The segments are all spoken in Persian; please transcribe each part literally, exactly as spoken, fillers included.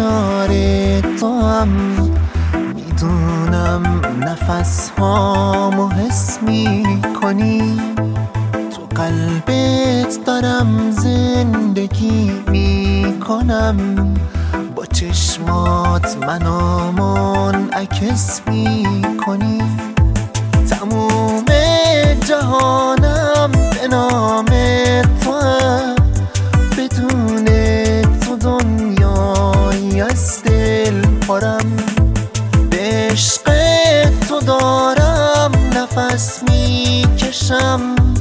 کنار تو هم میدونم نفس هامو حس میکنی، تو قلبت دارم زندگی میکنم، با چشمات منو منعکس میکنی. تموم جهانم به نام تو هم، بدون تو دنیایی از دل پرم. به عشق تو دارم نفس میکشم،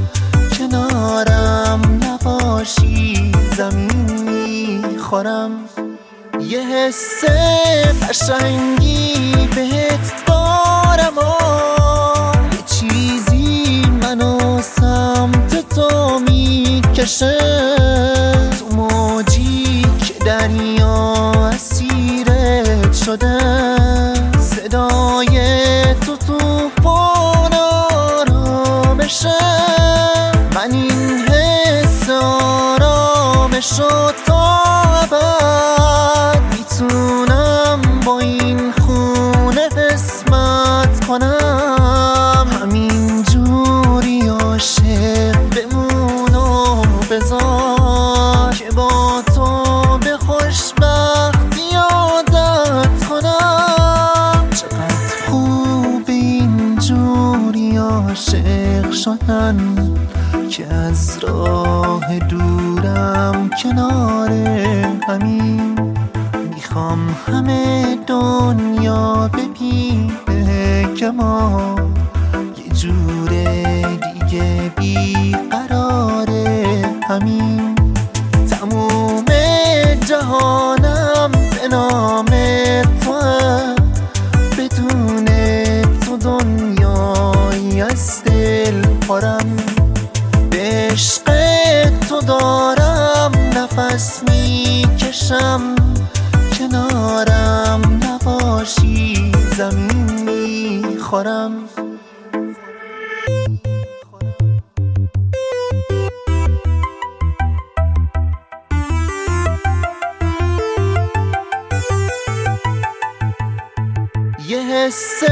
کنارم نباشی زمین میخورم. یه حس قشنگی بهت دارم آه، یه چیزی منو سمت تو میکشه، تو موجی که دریا اسیرت شده. صدای تو توفان آرامشه، من این حس آرامشو تا ابد میتونم با این خونه قسمت کنم. همین جوری عاشق بمون و بذار که با تو به خوشبختی عادت کنم. چقدر خوب این جوری عاشق شدن که از راه دورم کنار همین. میخوام همه دنیا ببینه که ما یه جور دیگه بیقراره همین. تموم جهانم به نام تو هم، بدون تو دنیایی از دل پرم. به عشق تو دارم نفس میکشم، کنارم نباشی زمین میخورم. یه حس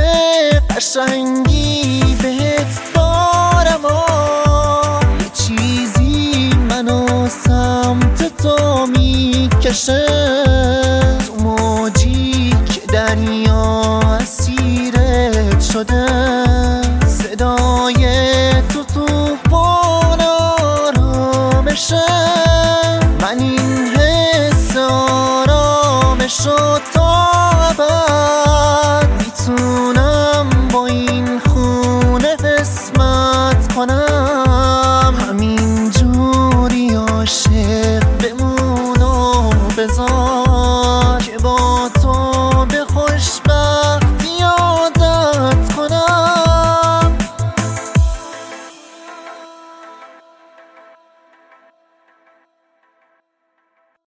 قشنگی بهت دارم آه، یه چیزی منو سمت تو میکشه، تو موجی که دریا اسیرت شده. صدای تو توفان آرامشه، من این حس آرامشو تا ابد میتونم با این خونه قسمت کنم. همین جوری عاشق بمون و بذار